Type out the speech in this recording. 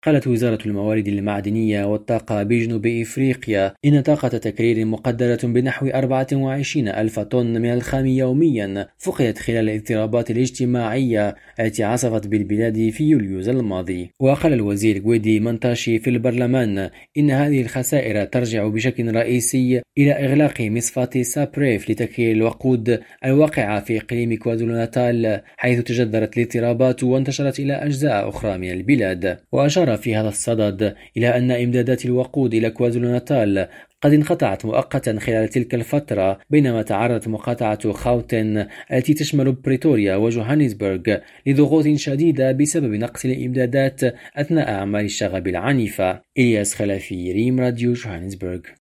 قالت وزارة الموارد المعدنية والطاقة بجنوب إفريقيا إن طاقة تكرير مقدرة بنحو 24 ألف طن من الخام يوميا فقدت خلال الاضطرابات الاجتماعية التي عصفت بالبلاد في يوليوز الماضي. وقال الوزير جويدي منتاشي في البرلمان إن هذه الخسائر ترجع بشكل رئيسي إلى إغلاق مصفاة سابريف لتكرير الوقود الواقعة في إقليم كوازولو ناتال، حيث تجذرت الاضطرابات وانتشرت إلى أجزاء أخرى من البلاد. وأشار في هذا الصدد إلى أن إمدادات الوقود إلى كوازولو ناتال قد انقطعت مؤقتا خلال تلك الفترة، بينما تعرضت مقاطعة خوتن التي تشمل بريتوريا وجوهانسبرغ لضغوط شديدة بسبب نقص الإمدادات أثناء أعمال الشغب العنيفة. إلياس خلفي، ريم راديو، جوهانسبرغ.